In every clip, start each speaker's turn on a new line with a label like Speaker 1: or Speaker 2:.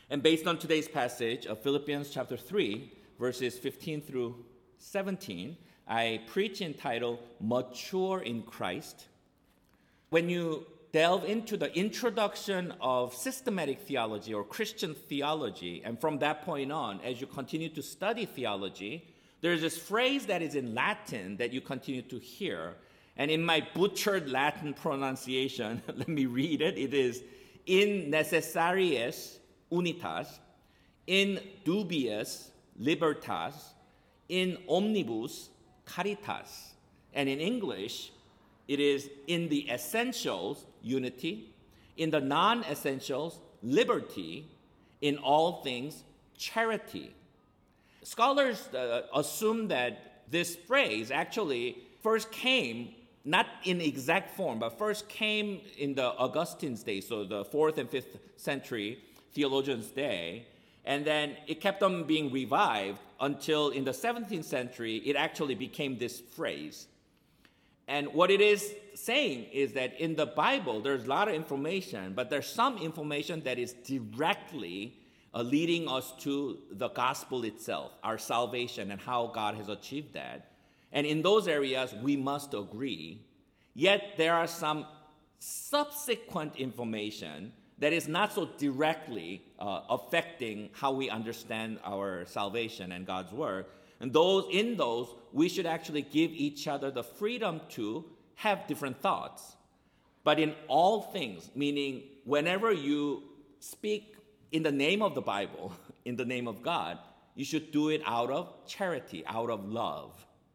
Speaker 1: And based on today's passage of Philippians chapter 3, verses 15 through 17, I preach entitled Mature in Christ. When you delve into the introduction of systematic theology or Christian theology, and from that point on, as you continue to study theology, there's this phrase that is in Latin that you continue to hear. And in my butchered Latin pronunciation, let me read it. It is in necessariis unitas, in dubiis libertas, in omnibus caritas. And in English, it is in the essentials, unity, in the non-essentials, liberty, in all things, charity. Scholars assume that this phrase actually first came, not in exact form, but first came in the Augustine's day, so the 4th and 5th century theologians' day, and then it kept on being revived until in the 17th century, it actually became this phrase. And what it is saying is that in the Bible, there's a lot of information, but there's some information that is directly leading us to the gospel itself, our salvation, and how God has achieved that. And in those areas, we must agree. Yet there are some subsequent information that is not so directly affecting how we understand our salvation and God's word. And in those, we should actually give each other the freedom to have different thoughts. But in all things, meaning whenever you speak in the name of the Bible, in the name of God, you should do it out of charity, out of love.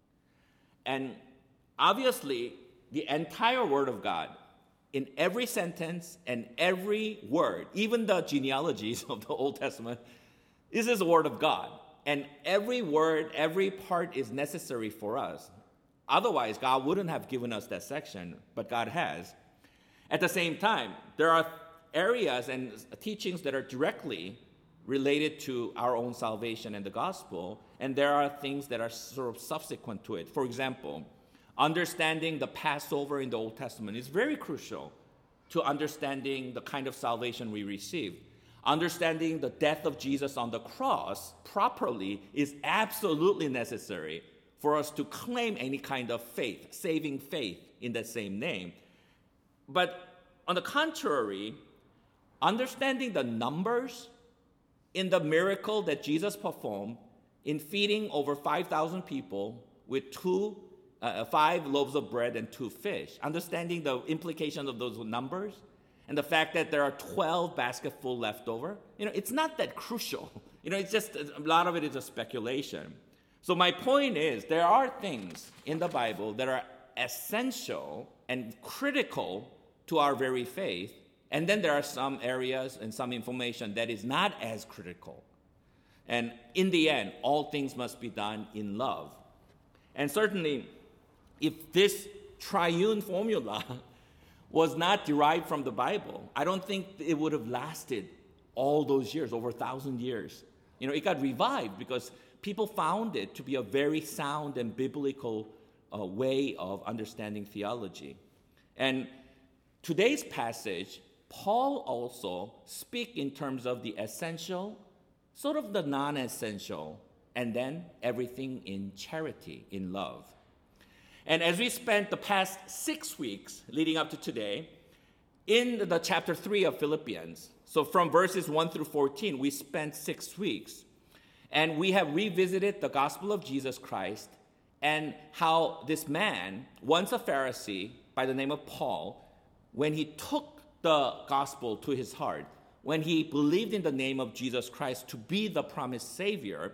Speaker 1: And obviously, the entire Word of God, in every sentence and every word, even the genealogies of the Old Testament, this is the Word of God. And every word, every part is necessary for us. Otherwise, God wouldn't have given us that section, but God has. At the same time, there are areas and teachings that are directly related to our own salvation and the gospel, and there are things that are sort of subsequent to it. For example, understanding the Passover in the Old Testament is very crucial to understanding the kind of salvation we receive. Understanding the death of Jesus on the cross properly is absolutely necessary for us to claim any kind of faith, saving faith in that same name. But on the contrary, understanding the numbers in the miracle that Jesus performed in feeding over 5,000 people with 5 loaves of bread and 2 fish, understanding the implication of those numbers, and the fact that there are 12 basketful left over, it's not that crucial. It's just a lot of it is a speculation. So my point is, there are things in the Bible that are essential and critical to our very faith, and then there are some areas and some information that is not as critical. And in the end, all things must be done in love. And certainly, if this triune formula was not derived from the Bible, I don't think it would have lasted all those years, over 1,000 years. It got revived because people found it to be a very sound and biblical way of understanding theology. And today's passage, Paul also speaks in terms of the essential, sort of the non-essential, and then everything in charity, in love. And as we spent the past 6 weeks leading up to today in the chapter 3 of Philippians, so from verses 1 through 14, we spent 6 weeks. And we have revisited the gospel of Jesus Christ and how this man, once a Pharisee by the name of Paul, when he took the gospel to his heart, when he believed in the name of Jesus Christ to be the promised Savior,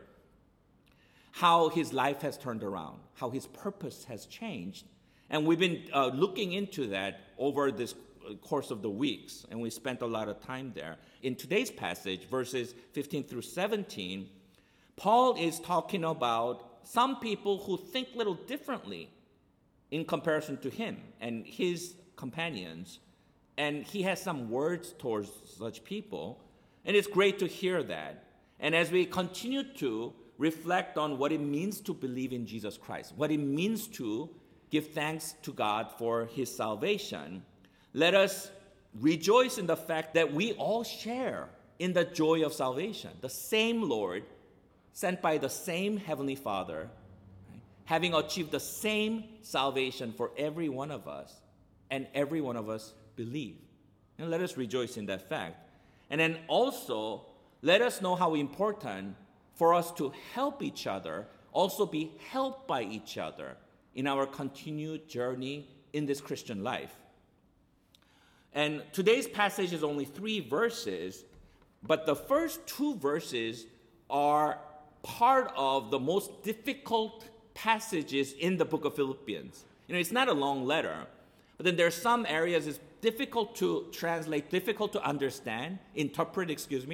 Speaker 1: how his life has turned around, how his purpose has changed. And we've been looking into that over this course of the weeks, and we spent a lot of time there. In today's passage, verses 15 through 17, Paul is talking about some people who think a little differently in comparison to him and his companions. And he has some words towards such people, and it's great to hear that. And as we continue to reflect on what it means to believe in Jesus Christ, what it means to give thanks to God for his salvation, let us rejoice in the fact that we all share in the joy of salvation. The same Lord, sent by the same Heavenly Father, right, having achieved the same salvation for every one of us, and every one of us believe. And let us rejoice in that fact. And then also, let us know how important for us to help each other, also be helped by each other in our continued journey in this Christian life. And today's passage is only 3 verses, but the first 2 verses are part of the most difficult passages in the book of Philippians. It's not a long letter, but then there are some areas it's difficult to translate, difficult to understand, interpret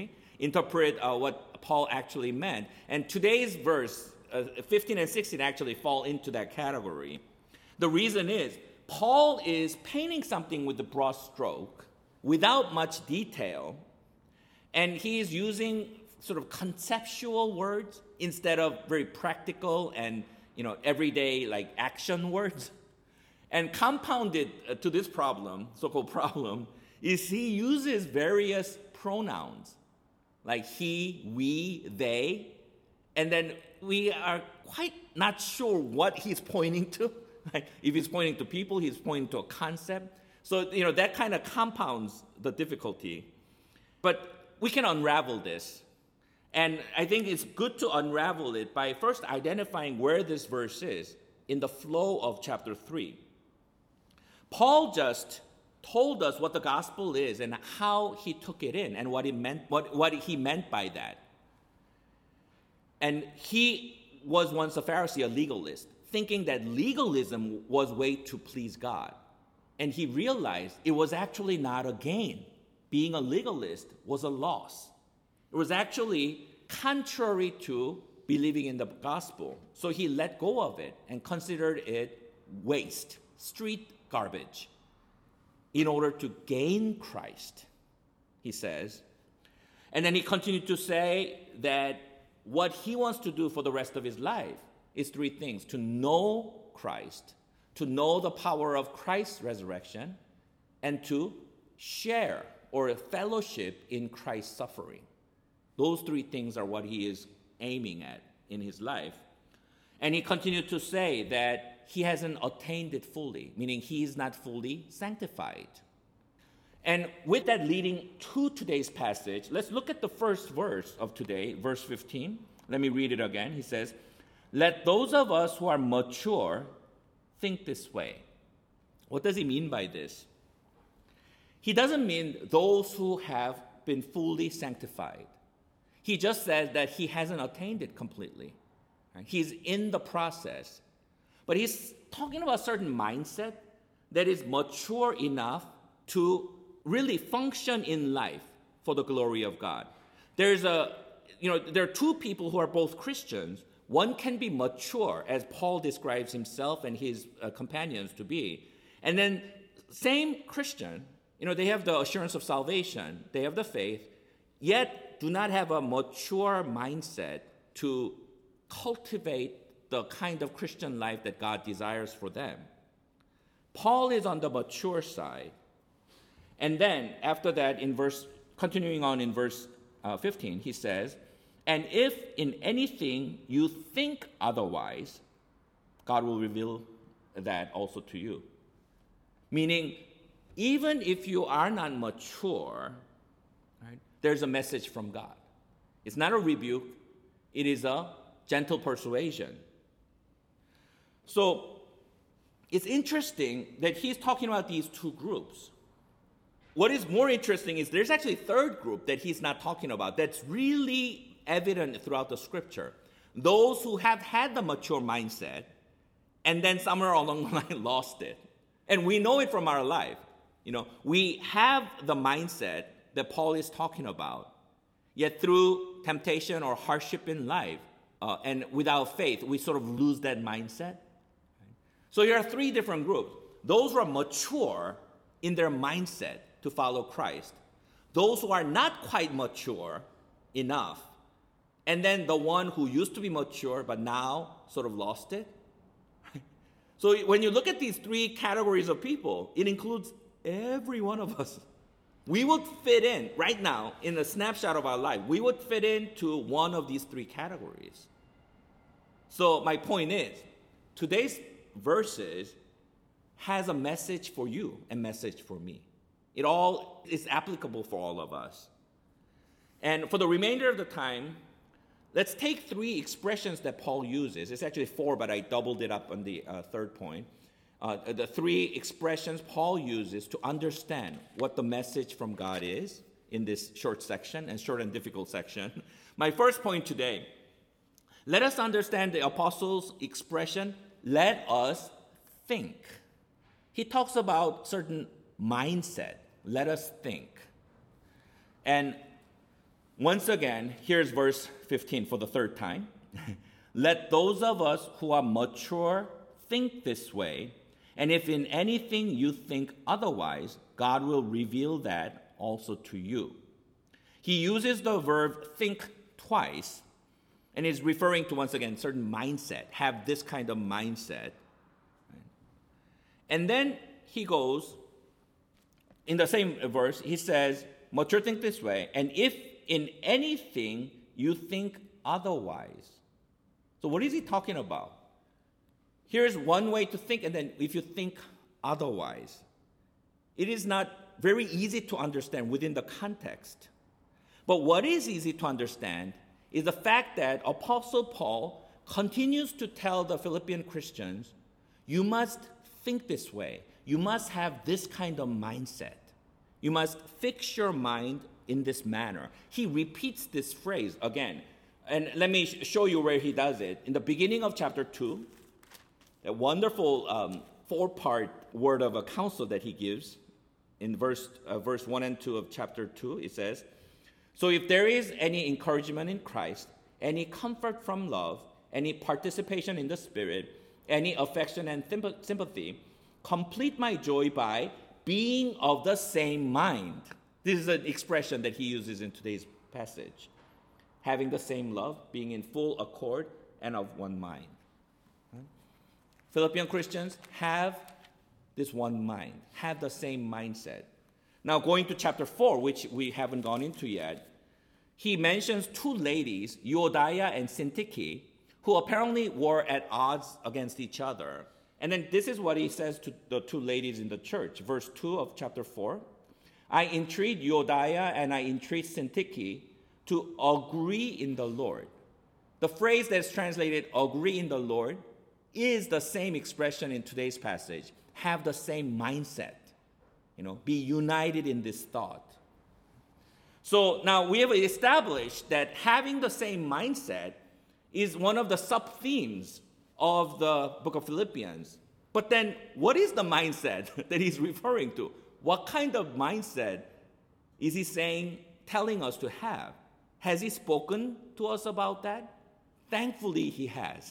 Speaker 1: what Paul actually meant. And today's verse, 15 and 16, actually fall into that category. The reason is, Paul is painting something with a broad stroke, without much detail, and he is using sort of conceptual words instead of very practical and everyday like action words. And compounded to this problem, so-called problem, is he uses various pronouns like he, we, they, and then we are quite not sure what he's pointing to. Like if he's pointing to people, he's pointing to a concept. So that kind of compounds the difficulty. But we can unravel this. And I think it's good to unravel it by first identifying where this verse is in the flow of chapter 3. Paul just told us what the gospel is and how he took it in and what he meant by that. And he was once a Pharisee, a legalist, thinking that legalism was a way to please God. And he realized it was actually not a gain. Being a legalist was a loss. It was actually contrary to believing in the gospel. So he let go of it and considered it waste, street garbage, in order to gain Christ, he says. And then he continued to say that what he wants to do for the rest of his life is 3 things: to know Christ, to know the power of Christ's resurrection, and to share or fellowship in Christ's suffering. Those 3 things are what he is aiming at in his life. And he continued to say that he hasn't attained it fully, meaning he is not fully sanctified. And with that leading to today's passage, let's look at the first verse of today, verse 15. Let me read it again. He says, "Let those of us who are mature think this way." What does he mean by this? He doesn't mean those who have been fully sanctified. He just says that he hasn't attained it completely. He's in the process. But he's talking about a certain mindset that is mature enough to really function in life for the glory of God. There are 2 people who are both Christians. One can be mature, as Paul describes himself and his companions to be. And then same Christian, they have the assurance of salvation, they have the faith, yet do not have a mature mindset to cultivate the kind of Christian life that God desires for them. Paul is on the mature side. And then after that, continuing on in verse 15, he says, "And if in anything you think otherwise, God will reveal that also to you." Meaning, even if you are not mature, right, there's a message from God. It's not a rebuke. It is a gentle persuasion. So it's interesting that he's talking about these 2 groups. What is more interesting is there's actually a third group that he's not talking about that's really evident throughout the scripture. Those who have had the mature mindset and then somewhere along the line lost it. And we know it from our life. We have the mindset that Paul is talking about. Yet through temptation or hardship in life and without faith, we sort of lose that mindset. So there are 3 different groups. Those who are mature in their mindset to follow Christ. Those who are not quite mature enough. And then the one who used to be mature but now sort of lost it. So when you look at these 3 categories of people, it includes every one of us. we would fit in, right now, in a snapshot of our life, we would fit into one of these three categories. So my point is, today's verses has a message for you and message for me. It all is applicable for all of us. And for the remainder of the time, let's take three expressions that Paul uses. It's actually four, but I doubled it up on the third point. The three expressions Paul uses to understand what the message from God is in this short section and short and difficult section. My first point today, let us understand the apostle's expression, let us think. He talks about certain mindset. Let us think. And once again, here's verse 15 for the third time. Let those of us who are mature think this way, and if in anything you think otherwise, God will reveal that also to you. He uses the verb think twice, and is referring to, once again, certain mindset, have this kind of mindset. And then he goes, in the same verse, he says, mature think this way, and if in anything you think otherwise. So what is he talking about? Here's one way to think, and then if you think otherwise. It is not very easy to understand within the context. But what is easy to understand is the fact that Apostle Paul continues to tell the Philippian Christians, you must think this way. You must have this kind of mindset. You must fix your mind in this manner. He repeats this phrase again. And let me show you where he does it. In the beginning of chapter 2, a wonderful four-part word of a counsel that he gives. In verse 1 and 2 of chapter 2, it says, so if there is any encouragement in Christ, any comfort from love, any participation in the Spirit, any affection and sympathy, complete my joy by being of the same mind. This is an expression that he uses in today's passage. Having the same love, being in full accord and of one mind. Philippian Christians have this one mind, have the same mindset. Now going to chapter 4, which we haven't gone into yet, he mentions two ladies, Euodia and Syntyche, who apparently were at odds against each other. And then this is what he says to the two ladies in the church. Verse 2 of chapter 4. I entreat Euodia and I entreat Syntyche to agree in the Lord. The phrase that's translated agree in the Lord is the same expression in today's passage. Have the same mindset. Be united in this thought. So now we have established that having the same mindset is one of the sub-themes of the book of Philippians. But then what is the mindset that he's referring to? What kind of mindset is he telling us to have? Has he spoken to us about that? Thankfully, he has.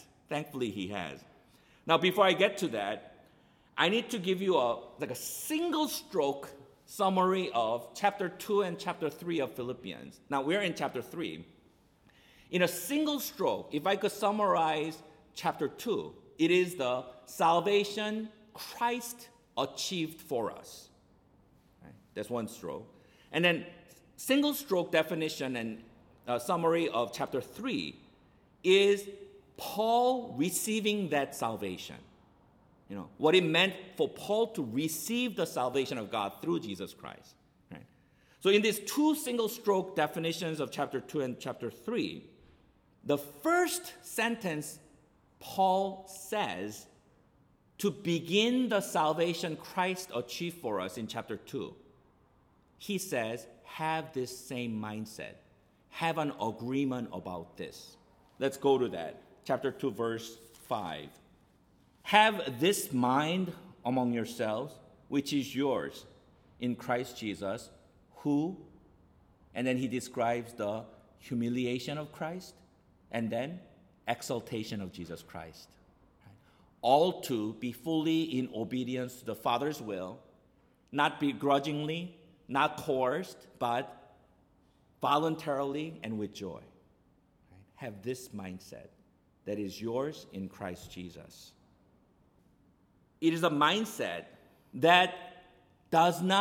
Speaker 1: Now, before I get to that, I need to give you a single stroke summary of chapter 2 and chapter 3 of Philippians. Now, we're in chapter 3. In a single stroke, if I could summarize chapter 2, it is the salvation Christ achieved for us. Right? That's one stroke. And then single stroke definition and summary of chapter 3 is Paul receiving that salvation. What it meant for Paul to receive the salvation of God through Jesus Christ. Right? So in these two single stroke definitions of chapter 2 and chapter 3, the first sentence Paul says to begin the salvation Christ achieved for us in chapter 2, he says, have this same mindset. Have an agreement about this. Let's go to that. Chapter 2, verse 5. Have this mind among yourselves, which is yours in Christ Jesus, who, and then he describes the humiliation of Christ, and then exaltation of Jesus Christ. All to be fully in obedience to the Father's will, not begrudgingly, not coerced, but voluntarily and with joy. Have this mindset that is yours in Christ Jesus. It is a mindset that does not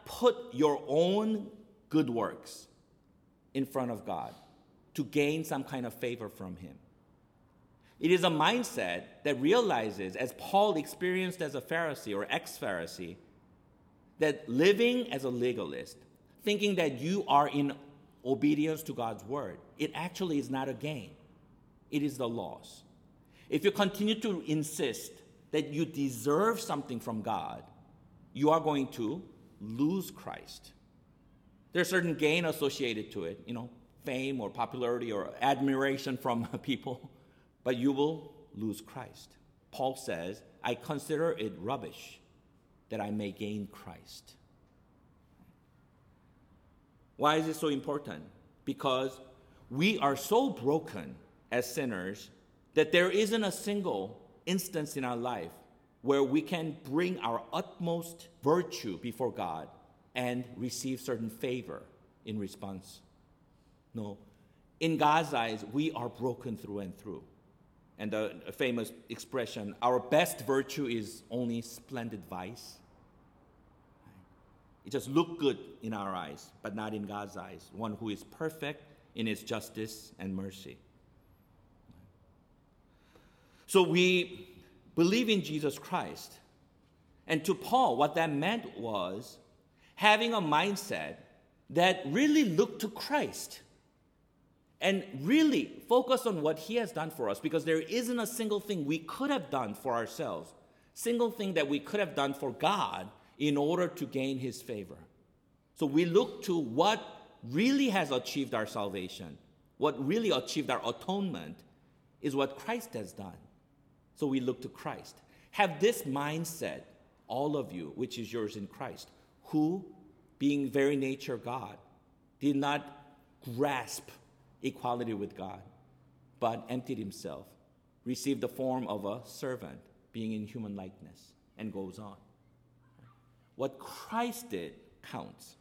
Speaker 1: put your own good works in front of God to gain some kind of favor from him. It is a mindset that realizes, as Paul experienced as a Pharisee or ex-Pharisee, that living as a legalist, thinking that you are in obedience to God's word, it actually is not a gain. It is the loss. If you continue to insist that you deserve something from God, you are going to lose Christ. There's certain gain associated to it, fame or popularity or admiration from people, but you will lose Christ. Paul says, I consider it rubbish that I may gain Christ. Why is it so important? Because we are so broken as sinners that there isn't a single instance in our life where we can bring our utmost virtue before God and receive certain favor in response. No. In God's eyes, we are broken through and through. And the famous expression, our best virtue is only splendid vice. It just looks good in our eyes, but not in God's eyes, one who is perfect in his justice and mercy. So we believe in Jesus Christ. And to Paul, what that meant was having a mindset that really looked to Christ and really focus on what he has done for us, because there isn't a single thing we could have done for ourselves, single thing that we could have done for God in order to gain his favor. So we look to what really has achieved our salvation, what really achieved our atonement is what Christ has done. So we look to Christ. Have this mindset, all of you, which is yours in Christ, who, being very nature God, did not grasp equality with God, but emptied himself, received the form of a servant, being in human likeness, and goes on. What Christ did counts.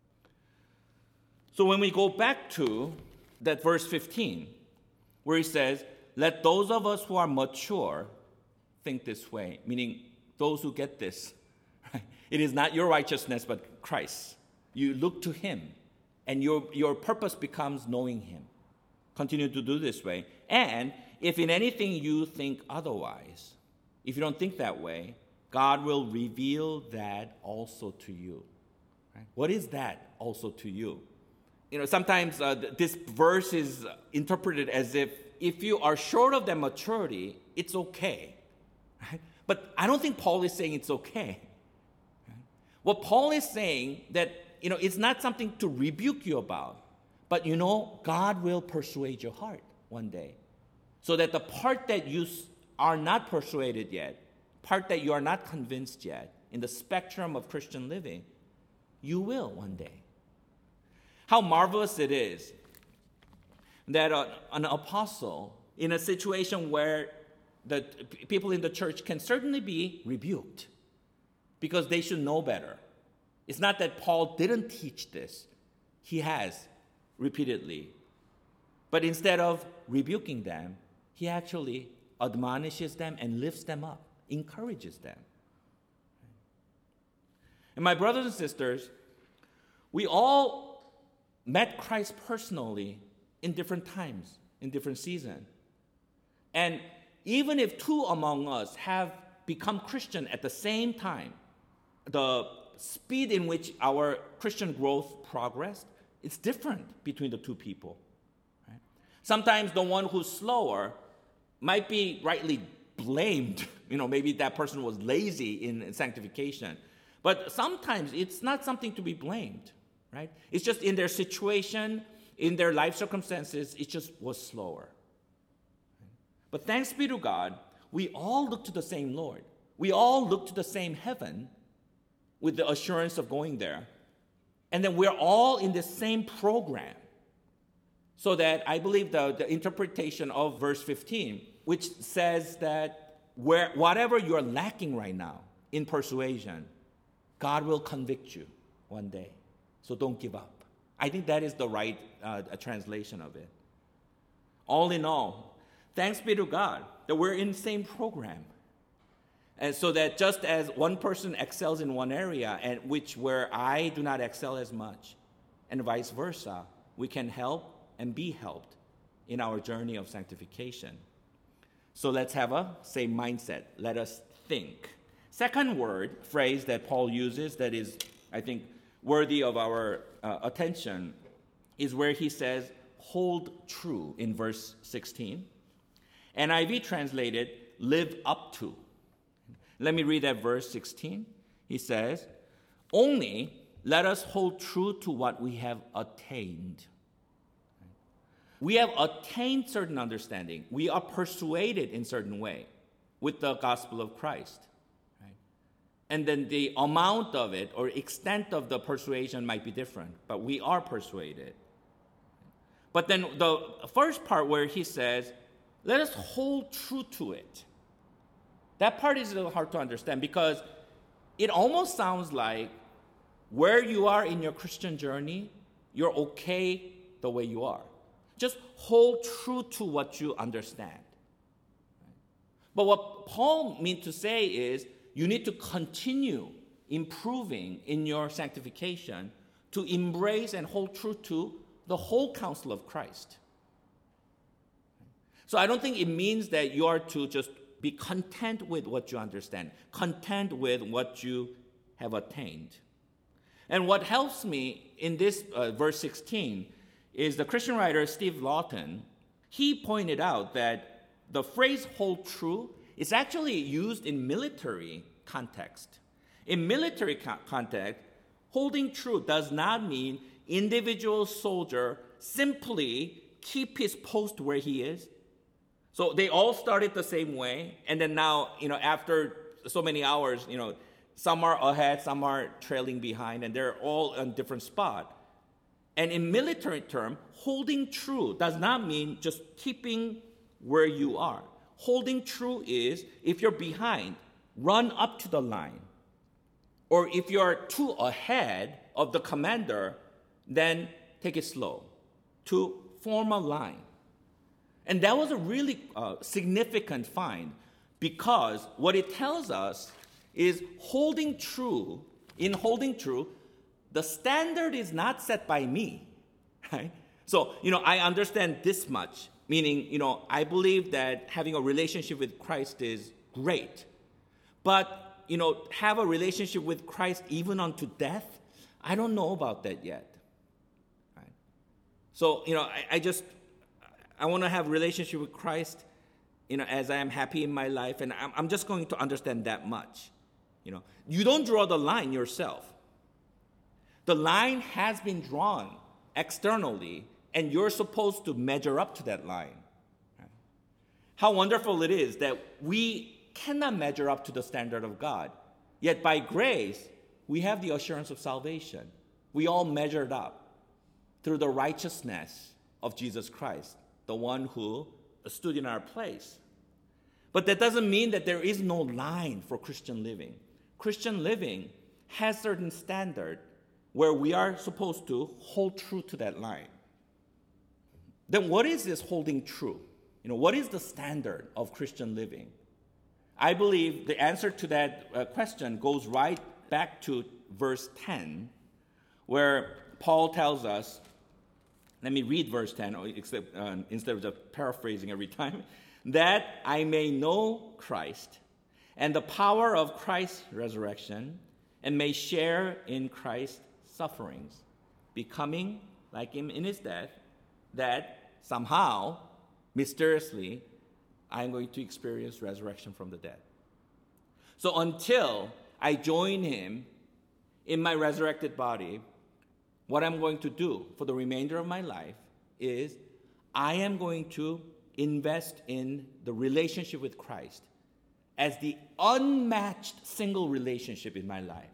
Speaker 1: So when we go back to that verse 15, where he says, let those of us who are mature think this way, meaning those who get this. Right? It is not your righteousness, but Christ. You look to him, and your purpose becomes knowing him. Continue to do this way. And if in anything you think otherwise, if you don't think that way, God will reveal that also to you. Right? What is that also to you? Sometimes this verse is interpreted as if you are short of that maturity, it's okay. Right? But I don't think Paul is saying it's okay. Right? What Paul is saying that, it's not something to rebuke you about, but God will persuade your heart one day. So that the part that you are not persuaded yet, part that you are not convinced yet in the spectrum of Christian living, you will one day. How marvelous it is that an apostle in a situation where the people in the church can certainly be rebuked because they should know better. It's not that Paul didn't teach this. He has repeatedly. But instead of rebuking them, he actually admonishes them and lifts them up, encourages them. And my brothers and sisters, we all met Christ personally in different times, in different seasons. And even if two among us have become Christian at the same time, the speed in which our Christian growth progressed, it's different between the two people. Right? Sometimes the one who's slower might be rightly blamed. Maybe that person was lazy in sanctification. But sometimes it's not something to be blamed. Right? It's just in their situation, in their life circumstances, it just was slower. But thanks be to God, we all look to the same Lord. We all look to the same heaven with the assurance of going there. And then we're all in the same program. So that I believe the interpretation of verse 15, which says that whatever you're lacking right now in persuasion, God will convict you one day. So don't give up. I think that is the right translation of it. All in all, thanks be to God that we're in the same program. And so that just as one person excels in one area, and where I do not excel as much, and vice versa, we can help and be helped in our journey of sanctification. So let's have a same mindset. Let us think. Second phrase that Paul uses that is, I think, worthy of our attention is where he says, hold true in verse 16. NIV translated, live up to. Let me read that verse 16. He says, only let us hold true to what we have attained. We have attained certain understanding. We are persuaded in certain way with the gospel of Christ. Right? And then the amount of it or extent of the persuasion might be different, but we are persuaded. But then the first part where he says, let us hold true to it. That part is a little hard to understand because it almost sounds like where you are in your Christian journey, you're okay the way you are. Just hold true to what you understand. But what Paul means to say is you need to continue improving in your sanctification to embrace and hold true to the whole counsel of Christ. So I don't think it means that you are to just be content with what you understand, content with what you have attained. And what helps me in this verse 16 is the Christian writer Steve Lawton. He pointed out that the phrase hold true is actually used in military context. In military context, holding true does not mean individual soldier simply keep his post where he is. So they all started the same way, and then now, after so many hours, some are ahead, some are trailing behind, and they're all on different spot. And in military term, holding true does not mean just keeping where you are. Holding true is if you're behind, run up to the line. Or if you're too ahead of the commander, then take it slow to form a line. And that was a really significant find because what it tells us is holding true, the standard is not set by me, right? So, I understand this much, meaning, I believe that having a relationship with Christ is great. But, have a relationship with Christ even unto death, I don't know about that yet. Right? So, I want to have a relationship with Christ, as I am happy in my life, and I'm just going to understand that much. You don't draw the line yourself. The line has been drawn externally, and you're supposed to measure up to that line. Right? How wonderful it is that we cannot measure up to the standard of God, yet by grace, we have the assurance of salvation. We all measured up through the righteousness of Jesus Christ, the one who stood in our place. But that doesn't mean that there is no line for Christian living. Christian living has certain standard where we are supposed to hold true to that line. Then what is this holding true? What is the standard of Christian living? I believe the answer to that question goes right back to verse 10, where Paul tells us, let me read verse 10 instead of just paraphrasing every time, that I may know Christ and the power of Christ's resurrection and may share in Christ's sufferings, becoming like him in his death, that somehow, mysteriously, I'm going to experience resurrection from the dead. So until I join him in my resurrected body, what I'm going to do for the remainder of my life is I am going to invest in the relationship with Christ as the unmatched single relationship in my life.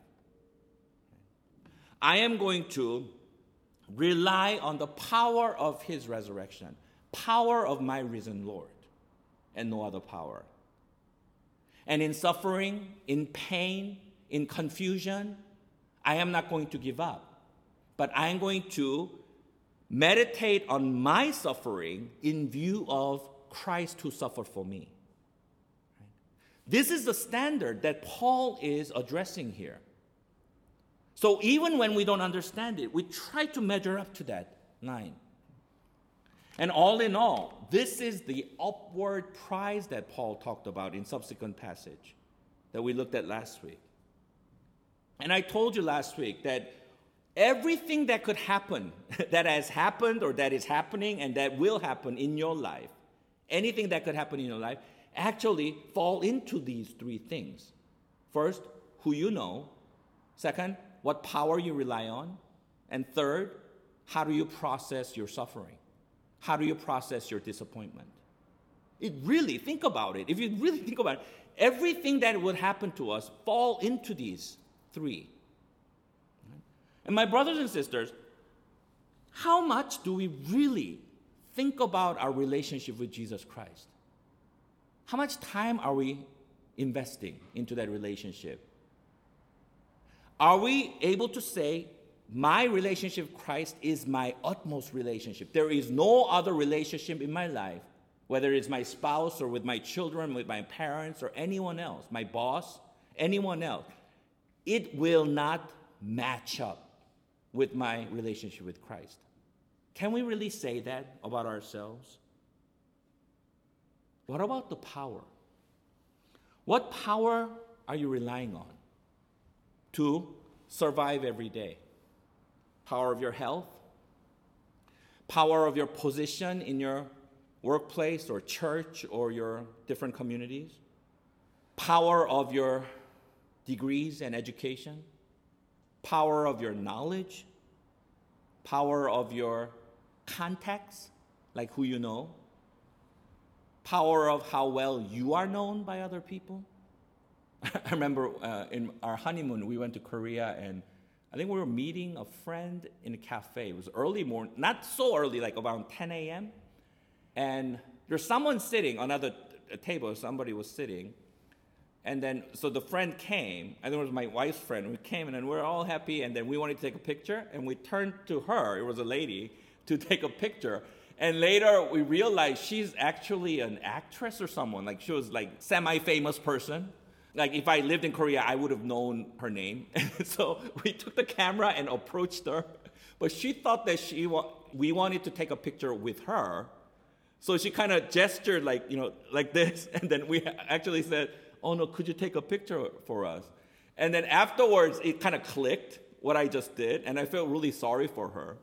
Speaker 1: I am going to rely on the power of his resurrection, power of my risen Lord, and no other power. And in suffering, in pain, in confusion, I am not going to give up, but I am going to meditate on my suffering in view of Christ who suffered for me. This is the standard that Paul is addressing here. So even when we don't understand it, we try to measure up to that line. And all in all, this is the upward prize that Paul talked about in subsequent passage that we looked at last week. And I told you last week that everything that could happen, that has happened or that is happening and that will happen in your life, anything that could happen in your life, actually fall into these three things. First, who you know. Second, what power you rely on. And third, how do you process your suffering? How do you process your disappointment? Think about it. If you really think about it, everything that would happen to us fall into these three. And my brothers and sisters, how much do we really think about our relationship with Jesus Christ? How much time are we investing into that relationship? Are we able to say, my relationship with Christ is my utmost relationship? There is no other relationship in my life, whether it's my spouse or with my children, with my parents or anyone else, my boss, anyone else. It will not match up with my relationship with Christ. Can we really say that about ourselves? What about the power? What power are you relying on to survive every day? Power of your health? Power of your position in your workplace or church or your different communities? Power of your degrees and education? Power of your knowledge? Power of your contacts, like who you know? Power of how well you are known by other people? I remember in our honeymoon, we went to Korea, and I think we were meeting a friend in a cafe. It was early morning, not so early, like around 10 a.m. And there's someone sitting on another table. Somebody was sitting. And then, so the friend came, and it was my wife's friend. We came, and then we were all happy, and then we wanted to take a picture, and we turned to her, it was a lady, to take a picture. And later, we realized she's actually an actress or someone. Like, she was like semi-famous person. Like, if I lived in Korea, I would have known her name. So we took the camera and approached her. But she thought that we wanted to take a picture with her. So she kind of gestured like this. And then we actually said, oh no, could you take a picture for us? And then afterwards, it kind of clicked what I just did. And I felt really sorry for her.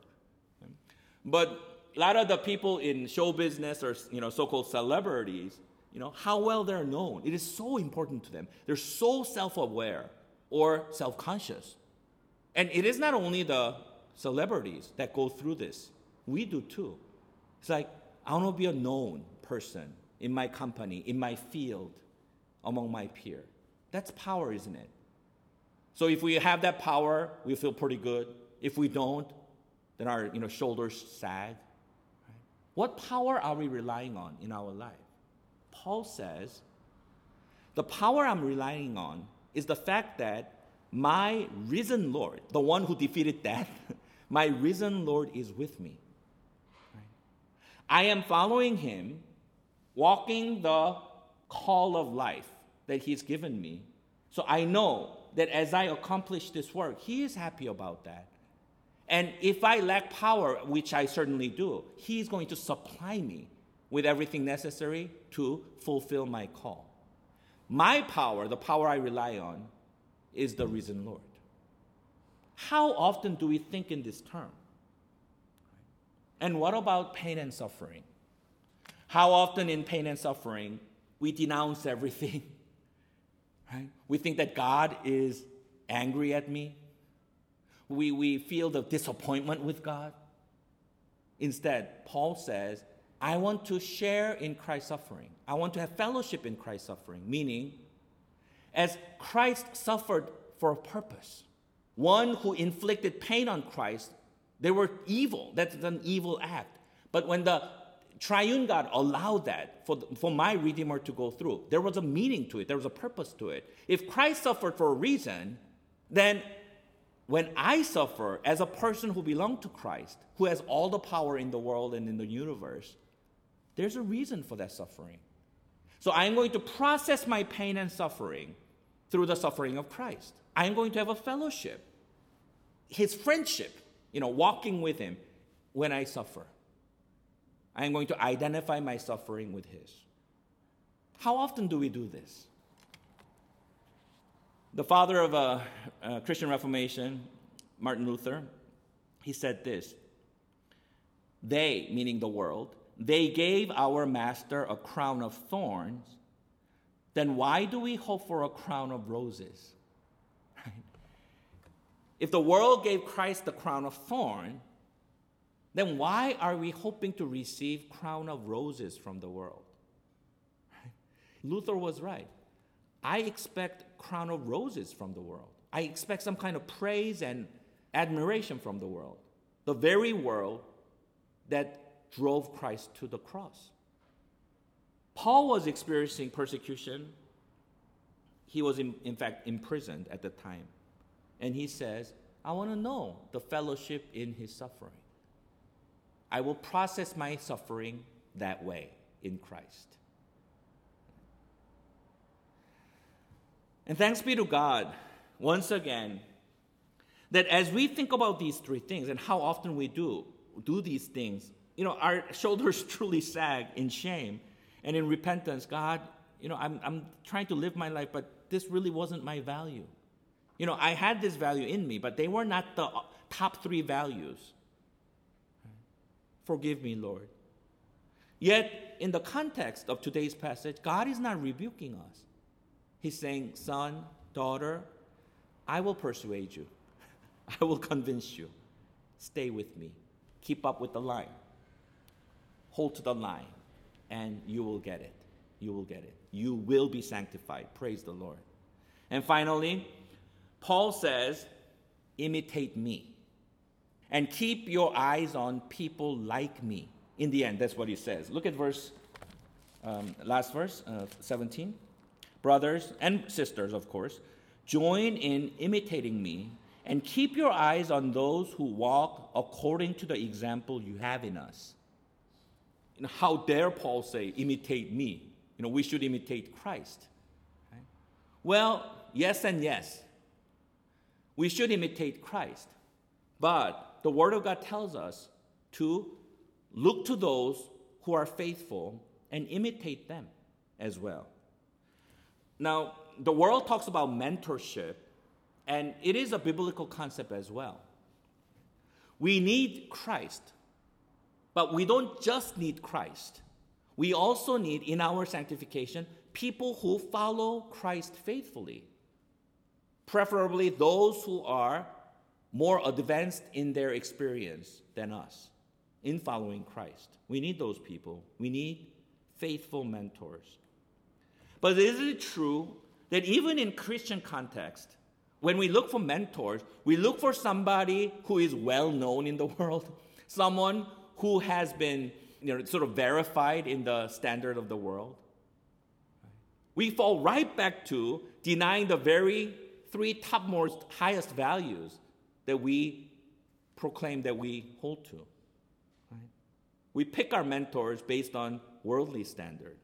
Speaker 1: But a lot of the people in show business or so-called celebrities, how well they're known. It is so important to them. They're so self-aware or self-conscious. And it is not only the celebrities that go through this. We do too. It's like, I want to be a known person in my company, in my field, among my peers. That's power, isn't it? So if we have that power, we feel pretty good. If we don't, then our shoulders sag. Right? What power are we relying on in our life? Paul says, the power I'm relying on is the fact that my risen Lord, the one who defeated death, my risen Lord is with me. Right? I am following him, walking the call of life that he's given me. So I know that as I accomplish this work, he is happy about that. And if I lack power, which I certainly do, he's going to supply me with everything necessary to fulfill my call. My power, the power I rely on, is the risen Lord. How often do we think in this term? And what about pain and suffering? How often in pain and suffering we denounce everything? Right? We think that God is angry at me. We feel the disappointment with God. Instead, Paul says, I want to share in Christ's suffering. I want to have fellowship in Christ's suffering, meaning as Christ suffered for a purpose, one who inflicted pain on Christ, they were evil. That's an evil act. But when the triune God allowed that for my Redeemer to go through, there was a meaning to it. There was a purpose to it. If Christ suffered for a reason, then when I suffer as a person who belongs to Christ, who has all the power in the world and in the universe, there's a reason for that suffering. So I'm going to process my pain and suffering through the suffering of Christ. I'm going to have a fellowship, his friendship, walking with him when I suffer. I'm going to identify my suffering with his. How often do we do this? The father of Christian Reformation, Martin Luther, he said this: they, meaning the world, they gave our master a crown of thorns, then why do we hope for a crown of roses? Right? If the world gave Christ the crown of thorn, then why are we hoping to receive crown of roses from the world? Right? Luther was right. I expect crown of roses from the world. I expect some kind of praise and admiration from the world. The very world that drove Christ to the cross. Paul was experiencing persecution. He was, in fact, imprisoned at the time. And he says, I want to know the fellowship in his suffering. I will process my suffering that way in Christ. And thanks be to God, once again, that as we think about these three things and how often we do these things, our shoulders truly sag in shame and in repentance. God, I'm trying to live my life, but this really wasn't my value. I had this value in me, but they were not the top three values. Forgive me, Lord. Yet, in the context of today's passage, God is not rebuking us. He's saying, son, daughter, I will persuade you. I will convince you. Stay with me. Keep up with the line. Hold to the line, and you will get it. You will get it. You will be sanctified. Praise the Lord. And finally, Paul says, imitate me. And keep your eyes on people like me. In the end, that's what he says. Look at last verse, 17. Brothers and sisters, of course, join in imitating me and keep your eyes on those who walk according to the example you have in us. How dare Paul say, imitate me? We should imitate Christ. Right? Well, yes and yes. We should imitate Christ. But the Word of God tells us to look to those who are faithful and imitate them as well. Now, the world talks about mentorship, and it is a biblical concept as well. We need Christ, but we don't just need Christ. We also need, in our sanctification, people who follow Christ faithfully, preferably those who are more advanced in their experience than us in following Christ. We need those people. We need faithful mentors. But is it true that even in Christian context, when we look for mentors, we look for somebody who is well known in the world, someone who has been sort of verified in the standard of the world? We fall right back to denying the very three topmost, highest values that we proclaim that we hold to. Right? We pick our mentors based on worldly standard.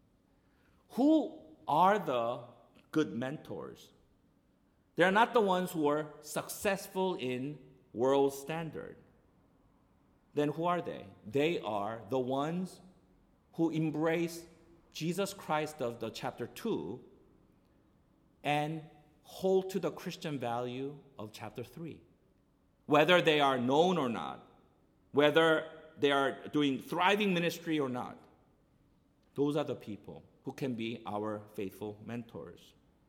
Speaker 1: Who are the good mentors? They're not the ones who are successful in world standard. Then who are they? They are the ones who embrace Jesus Christ of the chapter 2 and hold to the Christian value of chapter 3. Whether they are known or not, whether they are doing thriving ministry or not, those are the people who can be our faithful mentors.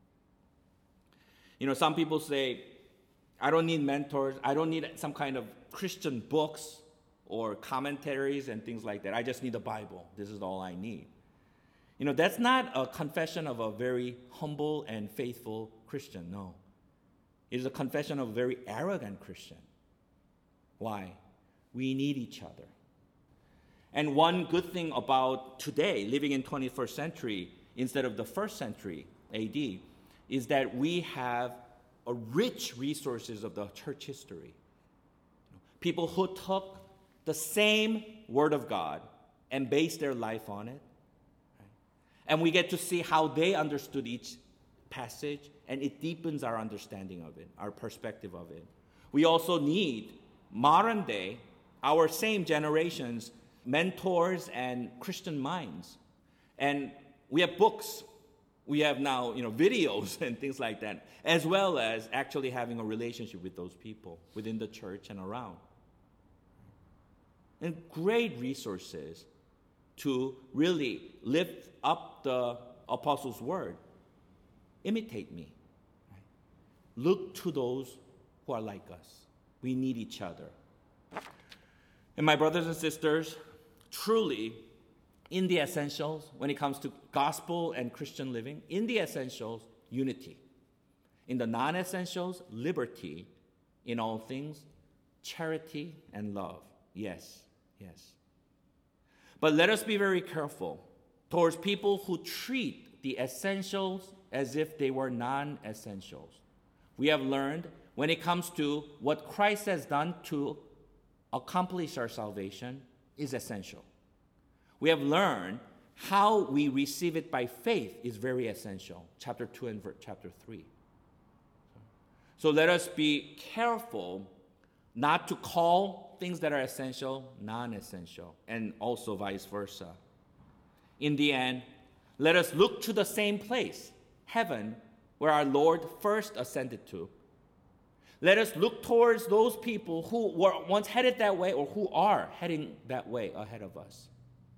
Speaker 1: Some people say, I don't need mentors. I don't need some kind of Christian books or commentaries and things like that. I just need the Bible. This is all I need. That's not a confession of a very humble and faithful Christian. No. It is a confession of a very arrogant Christian. Why? We need each other. And one good thing about today, living in 21st century instead of the first century AD, is that we have a rich resources of the church history. People who took the same Word of God and based their life on it. Right? And we get to see how they understood each passage, and it deepens our understanding of it, our perspective of it. We also need modern day, our same generation's mentors and Christian minds. And we have books. We have now, videos and things like that, as well as actually having a relationship with those people within the church and around. And great resources to really lift up the apostles' word. Imitate me. Look to those who are like us. We need each other. And my brothers and sisters, truly, in the essentials, when it comes to gospel and Christian living, in the essentials, unity. In the non-essentials, liberty. In all things, charity and love. Yes. But let us be very careful towards people who treat the essentials as if they were non-essentials. We have learned when it comes to what Christ has done to accomplish our salvation is essential. We have learned how we receive it by faith is very essential. Chapter 2 and chapter 3. So let us be careful not to call things that are essential non-essential, and also vice versa. In the end, let us look to the same place, heaven, where our Lord first ascended to. Let us look towards those people who were once headed that way or who are heading that way ahead of us.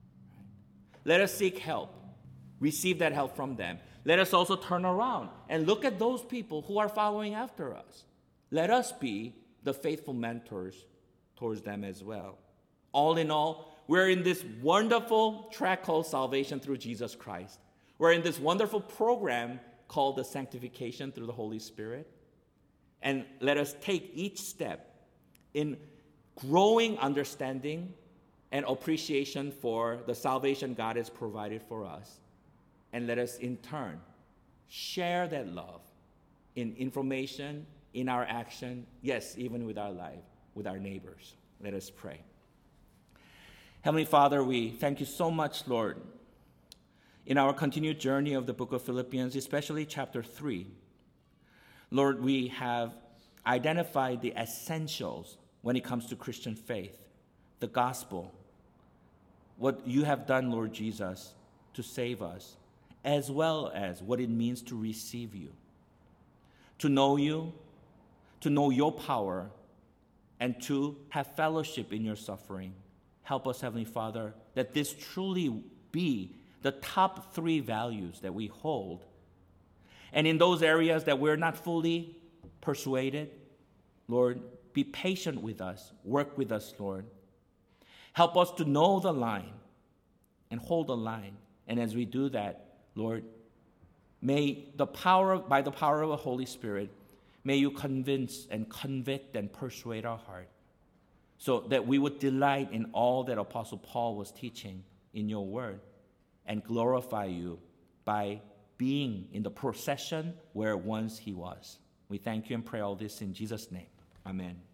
Speaker 1: Let us seek help, receive that help from them. Let us also turn around and look at those people who are following after us. Let us be the faithful mentors towards them as well. All in all, we're in this wonderful track called salvation through Jesus Christ. We're in this wonderful program called the sanctification through the Holy Spirit. And let us take each step in growing understanding and appreciation for the salvation God has provided for us. And let us in turn share that love in information, in our action, yes, even with our life, with our neighbors. Let us pray. Heavenly Father, we thank you so much, Lord, in our continued journey of the book of Philippians, especially chapter 3. Lord, we have identified the essentials when it comes to Christian faith, the gospel, what you have done, Lord Jesus, to save us, as well as what it means to receive you, to know you, to know your power, and to have fellowship in your suffering. Help us, Heavenly Father, that this truly be the top 3 values that we hold. And in those areas that we're not fully persuaded, Lord, be patient with us. Work with us, Lord. Help us to know the line and hold the line. And as we do that, Lord, may by the power of the Holy Spirit, may you convince and convict and persuade our heart so that we would delight in all that Apostle Paul was teaching in your word and glorify you by being in the procession where once he was. We thank you and pray all this in Jesus' name. Amen.